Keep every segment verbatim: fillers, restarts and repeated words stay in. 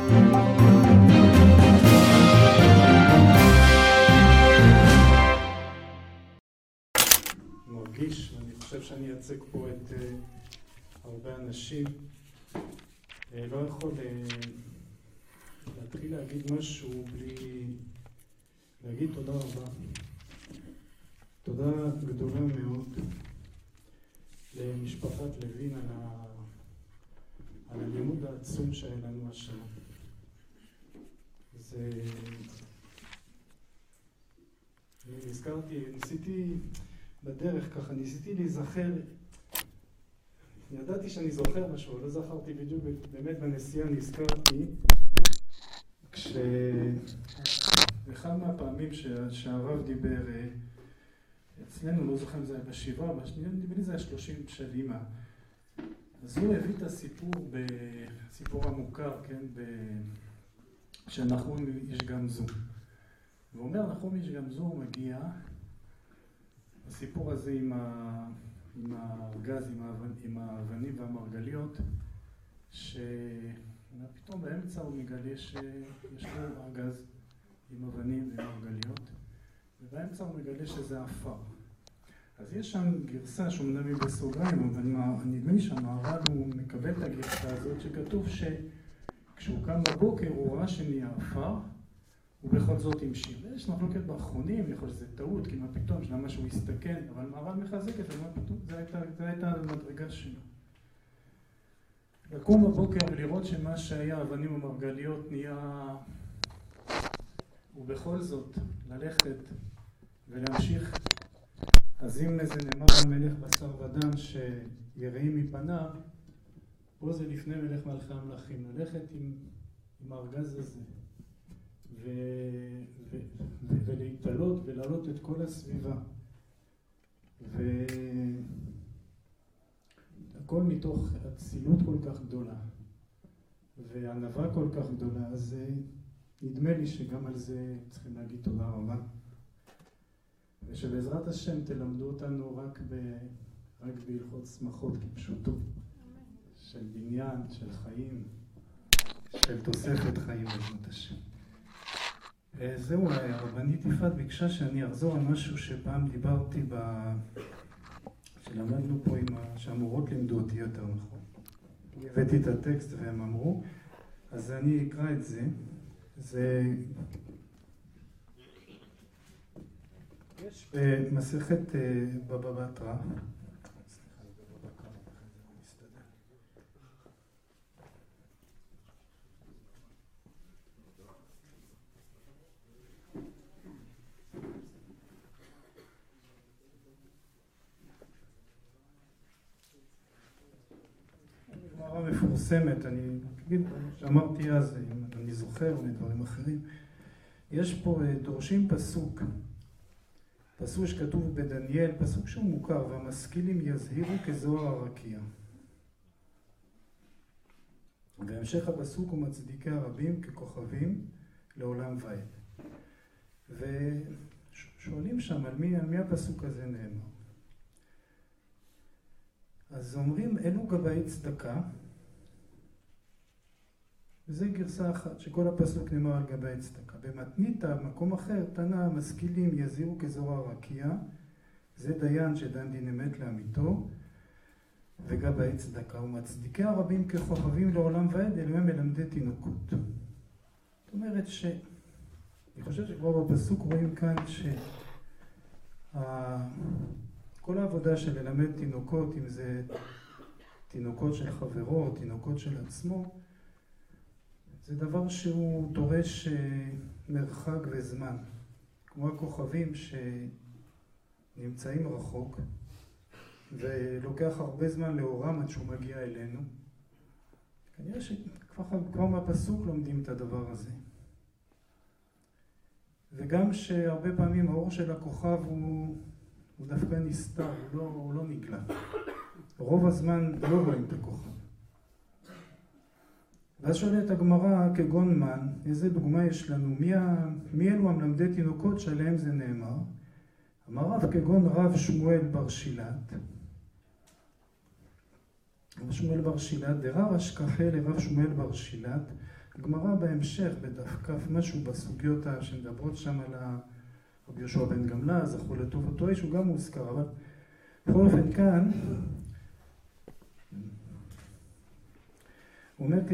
מרגיש, ואני חושב שאני אייצג פה את uh, הרבה אנשים, uh, לא יכול uh, להתחיל להגיד משהו בלי להגיד תודה רבה. תודה גדולה מאוד למשפחת לוין על, ה... על הלימוד העצום שהיה לנו השנה. זה... נזכרתי, ניסיתי בדרך ככה, ניסיתי להיזכר, ידעתי שאני זוכר משהו, לא זכרתי בדיוק, באמת בנסיעה נזכרתי, כשאחד מהפעמים שהרב דיבר, אצלנו, לא זוכר אם זה היה בשבעה, נדמה לי זה היה שלושים של אמא, אז הוא הביא את הסיפור, בסיפור המוכר, כן, כשנחום יש גמזו. והוא אומר, נחום יש גמזו, הוא מגיע, הסיפור הזה עם, ה... עם הארגז, עם, האבנ... עם האבנים והמרגליות, שפתאום באמצע הוא מגלה שיש לו ארגז עם אבנים ומרגליות, ובאמצע הוא מגלה שזה אפר. אז יש שם גרסה שאומנם בסוגריים, אבל נדמה לי שהמהר"ל הוא מקבל את הגרסה הזאת, שכתוב שכשהוא קם בבוקר הוא ראה שנהיה אפר, ובכל זאת המשיך. יש מחלוקת באחרונים, יכול שזה טעות, כי מה פתאום, שלמה שהוא יסתכן, אבל מהר"ל מחזק את זה, מה פתאום, זה הייתה, זה הייתה המדרגה שלו. לקום בבוקר ולראות שמה שהיה אבנים ומרגליות נהיה, ובכל זאת ללכת ולהמשיך. אז אם זה נאמר על מלך בשר ודם שיראים מפניו, פה זה לפני מלך מלכי המלכים, ללכת עם, עם הארגז הזה. ו... ו... ו... ולהתעלות ולהעלות את כל הסביבה. והכל מתוך אצילות כל כך גדולה וענווה כל כך גדולה, אז נדמה לי שגם על זה צריכים להגיד תודה רבה. ושבעזרת השם תלמדו אותנו רק, ב... רק בהלכות שמחות כפשוטו, של בניין, של חיים, של תוספת חיים בעזרת השם. זהו, הרבנית יפעת ביקשה שאני אחזור על משהו שפעם דיברתי ב... שלמדנו פה עם ה... שהמורות לימדו אותי יותר נכון. הבאתי את הטקסט והם אמרו, אז אני אקרא את זה. זה... יש במסכת בבא בתרא, מפורסמת, אני אגיד שאמרתי אז, אם אני זוכר מדברים אחרים, יש פה דורשים פסוק, פסוק שכתוב בדניאל, פסוק שהוא מוכר, והמשכילים יזהירו כזוהר הרקיע. והמשך הפסוק הוא מצדיקי הרבים ככוכבים לעולם ועד. ושואלים שם על מי, על מי הפסוק הזה נאמר. אז אומרים, אלו גבאי צדקה, וזה גרסה אחת, שכל הפסוק נאמר על גבאי צדקה. במתניתא, במקום אחר, תנא, המשכילים יזהירו כזוהר הרקיע, זה דיין שדן דין אמת לאמיתו, וגבאי צדקה. ומצדיקי הרבים ככוכבים לעולם ועד, אלו הם מלמדי תינוקות. זאת אומרת ש... אני חושב שכבר בפסוק רואים כאן ש... כל העבודה של ללמד תינוקות, אם זה תינוקות של חברו, תינוקות של עצמו, זה דבר שהוא דורש מרחק וזמן. כמו הכוכבים שנמצאים רחוק, ולוקח הרבה זמן לאורם עד שהוא מגיע אלינו. כנראה שכבר מהפסוק לומדים את הדבר הזה. וגם שהרבה פעמים האור של הכוכב הוא... הוא דווקא נסתר, הוא לא, הוא לא נגלה. רוב הזמן לא רואים את הכוכב. ואז שואלת הגמרא כגון מן, איזה דוגמה יש לנו? מי, ה... מי אלו המלמדי תינוקות שעליהם זה נאמר? אמר רב כגון רב שמואל בר שילת. רב שמואל בר שילת, דרב אשכחה לרב שמואל בר שילת, הגמרא בהמשך, בדף כ' משהו בסוגיות שמדברות שם על רבי יהושע בן גמלא, זכו לטובתו איש, הוא גם מוזכר, אבל בכל אופן כאן, הוא אומר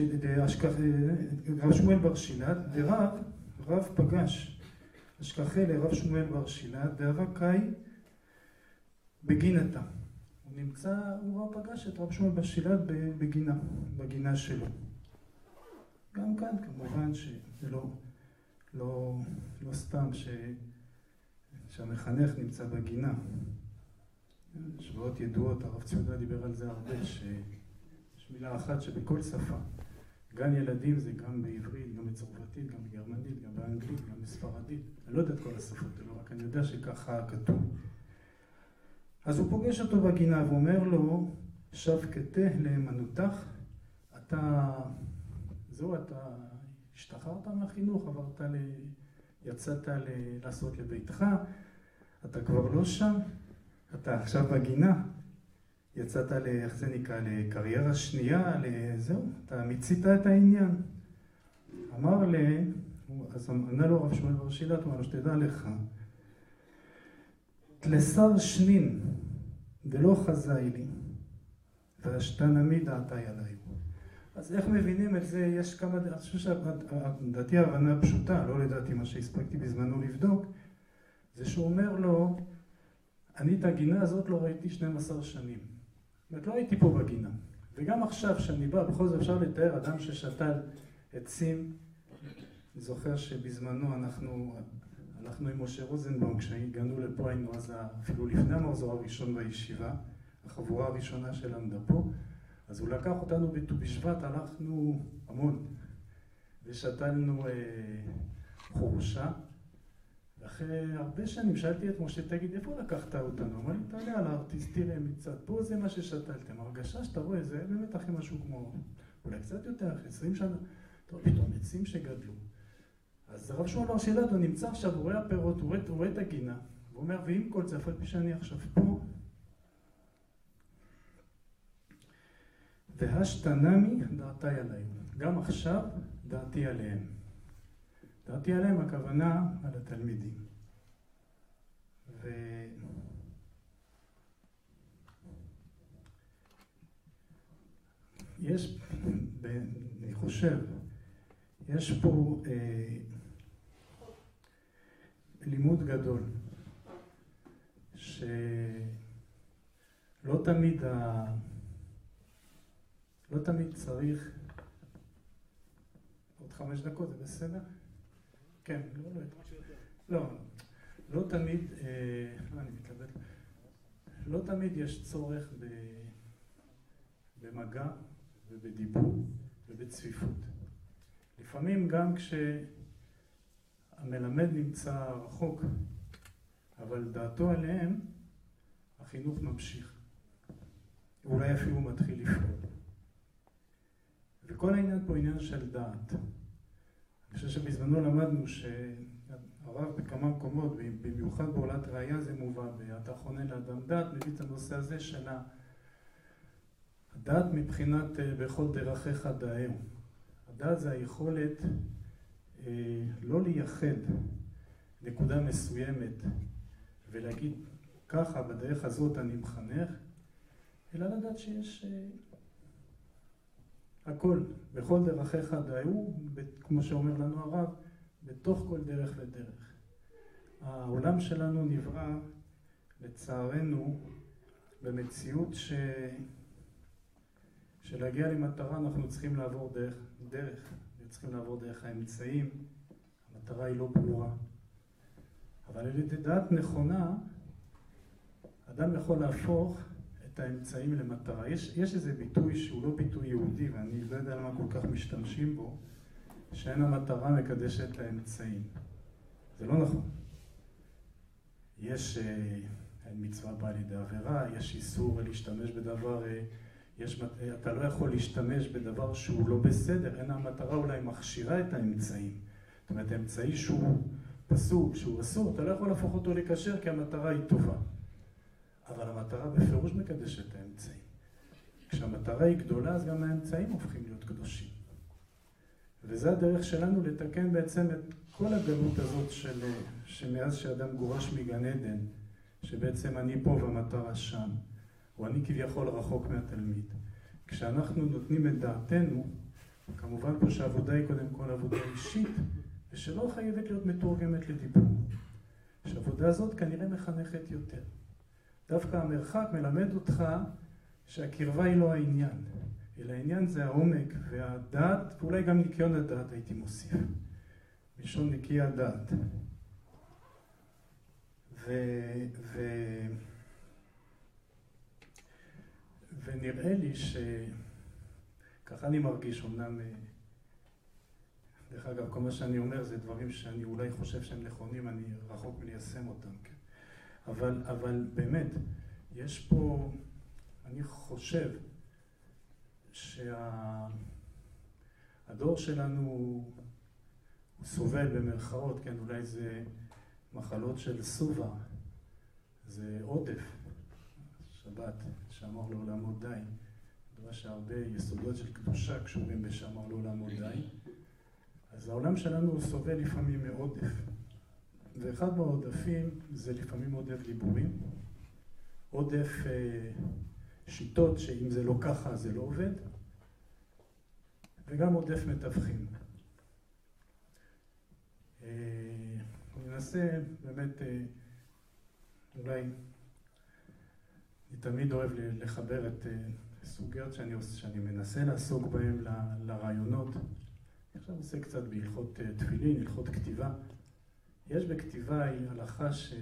שרב שמואל בר שילת, דרב, רב פגש, אשכחי לרב שמואל בר שילת, דאבה קאי בגינתה. הוא נמצא, הוא רב פגש את רב שמואל בר שילת בגינה, בגינה שלו. גם כאן כמובן שזה לא, לא, לא סתם ש, שהמחנך נמצא בגינה. שבועות ידועות, הרב ציודה דיבר על זה הרבה, שיש מילה אחת שבכל שפה. גן ילדים זה גם בעברית, גם בצרפתית, גם בגרמנית, גם באנגלית, גם בספרדית. אני לא יודע את כל השפות האלו, רק אני יודע שככה כתוב. אז הוא פוגש אותו בגינה ואומר לו, שבקתה לאמנותך, אתה, זהו, אתה השתחררת מהחינוך, עברת ל... יצאת ל... לעשות לביתך, אתה כבר לא שם, אתה עכשיו בגינה, יצאת ל... איך זה נקרא? לקריירה שנייה, לזהו, אתה מיצית את העניין. אמר לי, אז ענה לו רב שמואל בר שילת, הוא אמר לו, שתדע לך, תלסר שנין, דלא חזאי לי, והשתנמי דעתי עליי. אז איך מבינים את זה? יש כמה, אני חושב שלדעתי ההבנה פשוטה, לא לדעתי מה שהספקתי בזמנו לבדוק, זה שהוא אומר לו, אני את הגינה הזאת לא ראיתי שנים עשר שנים. זאת אומרת, לא הייתי פה בגינה. וגם עכשיו שאני בא, בכל זאת אפשר לתאר אדם ששתל עצים. אני זוכר שבזמנו אנחנו, אנחנו עם משה רוזנבאום, כשהגענו לפה היינו אז אפילו לפני המחזור הראשון בישיבה, החבורה הראשונה שלמדה פה, אז הוא לקח אותנו בט"ו בשבט, הלכנו המון, ושתלנו אה, חורשה, ואחרי הרבה שנים שאלתי את משה, תגיד, איפה לקחת אותנו? אמר לי, תעלה על הארטיסט, תראה מצד, פה זה מה ששתלתם, הרגשה שאתה רואה, זה באמת אחרי משהו כמו, אולי קצת יותר, אחרי עשרים שנה, טוב, פתאום עצים שגדלו. אז הרב שמואל בר שילת, הוא נמצא עכשיו, הוא רואה הפירות, הוא רואה, הוא רואה את הגינה, הוא אומר, ועם כל זה, אף על פי שאני עכשיו פה, והשתנמי דעתי עליהם. גם עכשיו דעתי עליהם. דעתי עליהם הכוונה על התלמידים. ויש, אני חושב, יש פה אה, לימוד גדול, שלא תמיד ה... לא תמיד צריך, עוד חמש דקות, זה בסדר? כן, לא, לא, לא, לא תמיד, אה, לא, אני מתלבט, לא תמיד יש צורך ב, במגע ובדיבור ובצפיפות. לפעמים גם כשהמלמד נמצא רחוק, אבל דעתו עליהם, החינוך ממשיך. ואולי אפילו מתחיל לפעול. וכל העניין פה עניין של דעת. אני חושב שבזמנו למדנו שהרב בכמה מקומות, במיוחד בעולת ראייה זה מובא, ואתה חונה לאדם דעת, מביא את הנושא הזה של הדעת מבחינת בכל דרכיך דאהו. הדעת זה היכולת אה, לא לייחד נקודה מסוימת ולהגיד ככה בדרך הזאת אני מחנך, אלא לדעת שיש אה, הכל, בכל דרכיך דאהו, כמו שאומר לנו הרב, בתוך כל דרך ודרך. העולם שלנו נברא, לצערנו, במציאות ש... שלהגיע למטרה אנחנו צריכים לעבור דרך, דרך, צריכים לעבור דרך האמצעים, המטרה היא לא ברורה. אבל על ידי דעת נכונה, אדם יכול להפוך את האמצעים למטרה. יש, יש איזה ביטוי שהוא לא ביטוי יהודי, ואני לא יודע למה כל כך משתמשים בו, שאין המטרה מקדשת האמצעים. זה לא נכון. יש אה, מצווה באה לידי עבירה, יש איסור להשתמש בדבר, אה, יש, אתה לא יכול להשתמש בדבר שהוא לא בסדר, אין המטרה אולי מכשירה את האמצעים. זאת אומרת, האמצעי שהוא פסוק, שהוא אסור, אתה לא יכול להפוך אותו לקשר כי המטרה היא טובה. אבל המטרה בפירוש מקדשת את האמצעים. כשהמטרה היא גדולה, אז גם האמצעים הופכים להיות קדושים. וזה הדרך שלנו לתקן בעצם את כל הגלות הזאת של, שמאז שאדם גורש מגן עדן, שבעצם אני פה והמטרה שם, או אני כביכול רחוק מהתלמיד. כשאנחנו נותנים את דעתנו, כמובן פה שהעבודה היא קודם כל עבודה אישית, ושלא חייבת להיות מתורגמת לדיבור. שהעבודה הזאת כנראה מחנכת יותר. דווקא המרחק מלמד אותך שהקרבה היא לא העניין, אלא העניין זה העומק והדעת, ואולי גם ניקיון הדעת הייתי מוסיף. משום נקי הדעת. ו... ו... ונראה לי ש... ככה אני מרגיש, אמנם... דרך אגב, כל מה שאני אומר זה דברים שאני אולי חושב שהם נכונים, אני רחוק מליישם אותם, כן? אבל, אבל באמת, יש פה... אני חושב שהדור שלנו הוא סובל במרכאות, כן, אולי זה מחלות של סובה, זה עודף, שבת, שאמר לעולמו די, דבר שהרבה יסודות של קדושה קשורים בשאמר לעולמו די, אז העולם שלנו סובל לפעמים מעודף, ואחד מהעודפים זה לפעמים עודף דיבורים, עודף אה, שיטות שאם זה לא ככה זה לא עובד, וגם עודף מתווכים. אני אנסה באמת, אולי אני תמיד אוהב לחבר את סוגיות שאני, שאני מנסה לעסוק בהן ל, לרעיונות. עכשיו עושה קצת בהלכות תפילין, הלכות כתיבה. יש בכתיבה הלכה ש,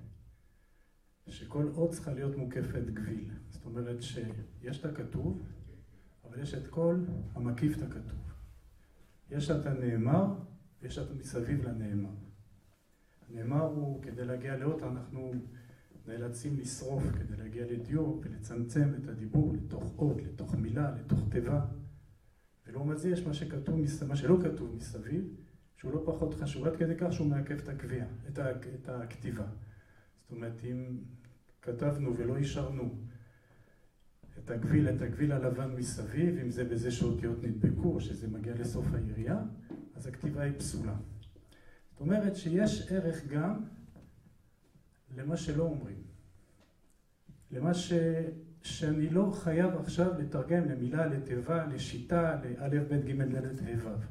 שכל אות צריכה להיות מוקפת גביל. זאת אומרת שיש את הכתוב, אבל יש את כל המקיף את הכתוב. יש את הנאמר, ויש את מסביב לנאמר. הנאמר הוא, כדי להגיע לאות, אנחנו נאלצים לשרוף, כדי להגיע לדיור ולצמצם את הדיבור לתוך אות, לתוך מילה, לתוך תיבה. ולעומת זה יש מה שכתוב, מה שלא כתוב מסביב, שהוא לא פחות חשוב, עד כדי כך שהוא מעכב את הקביעה, את, ה, את הכתיבה. זאת אומרת, אם כתבנו ולא אישרנו את הגביל, את הגביל הלבן מסביב, אם זה בזה שאותיות נדבקו, או שזה מגיע לסוף היריעה, אז הכתיבה היא פסולה. זאת אומרת שיש ערך גם למה שלא אומרים. למה ש... שאני לא חייב עכשיו לתרגם למילה, לתיבה, לשיטה, לאלף, בית, ג', ד', ה', ו'.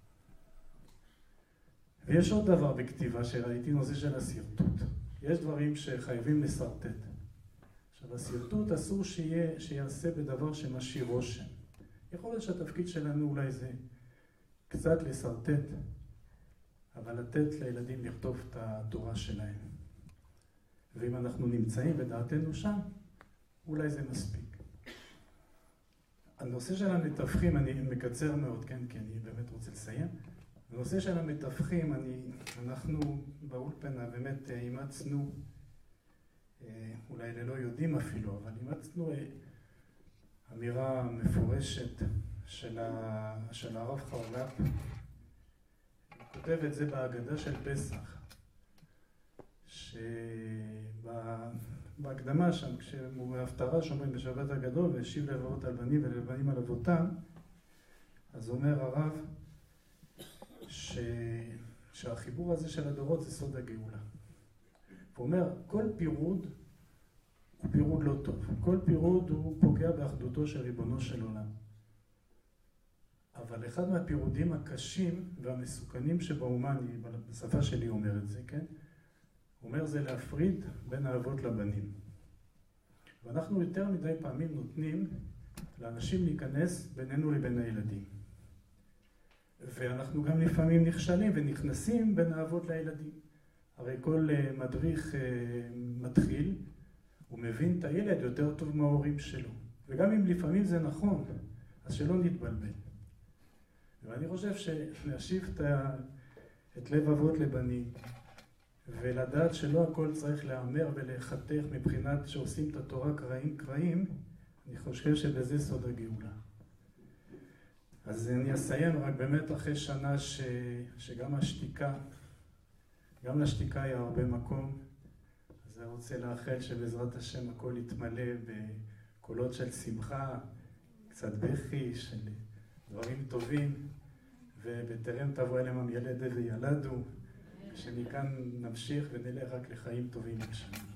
ויש עוד דבר בכתיבה שראיתי, נושא של הסרטוט. יש דברים שחייבים לסרטט. עכשיו, הסרטוט אסור שיהיה, שיעשה בדבר שמשאיר רושם. יכול להיות שהתפקיד שלנו אולי זה קצת לסרטט, אבל לתת לילדים לכתוב את התורה שלהם. ואם אנחנו נמצאים בדעתנו שם, אולי זה מספיק. הנושא של המתווכים, אני מקצר מאוד, כן, כי אני באמת רוצה לסיים. הנושא של המתווכים, אני, אנחנו באולפנה באמת אימצנו, אולי ללא יודעים אפילו, אבל אימצנו אמירה מפורשת של, ה, של הרב חרל"פ. הוא כותב את זה בהגדה של פסח, שבהקדמה שם, כשההפטרה שאומרים בשבת הגדול, והשיב לבבות על בנים ולבנים על אבותם, אז אומר הרב ש... שהחיבור הזה של הדורות זה סוד הגאולה. הוא אומר, כל פירוד הוא פירוד לא טוב. כל פירוד הוא פוגע באחדותו של ריבונו של עולם. אבל אחד מהפירודים הקשים והמסוכנים שבאומן, בשפה שלי אומר את זה, כן? הוא אומר זה להפריד בין האבות לבנים. ואנחנו יותר מדי פעמים נותנים לאנשים להיכנס בינינו לבין הילדים. ואנחנו גם לפעמים נכשלים ונכנסים בין האבות לילדים. הרי כל מדריך מתחיל, הוא מבין את הילד יותר טוב מההורים שלו. וגם אם לפעמים זה נכון, אז שלא נתבלבל. ואני חושב שלהשיב את, ה... את לב אבות לבנים, ולדעת שלא הכל צריך להאמר ולהחתך מבחינת שעושים את התורה קראים קראים, אני חושב שבזה סוד הגאולה. אז אני אסיים רק באמת אחרי שנה ש... שגם השתיקה, גם לשתיקה היה הרבה מקום. אז אני רוצה לאחל שבעזרת השם הכל יתמלא בקולות של שמחה, קצת בכי, של דברים טובים, ובטרם תבוא אליהם המילדת וילדו, שמכאן נמשיך ונלך רק לחיים טובים ושנים.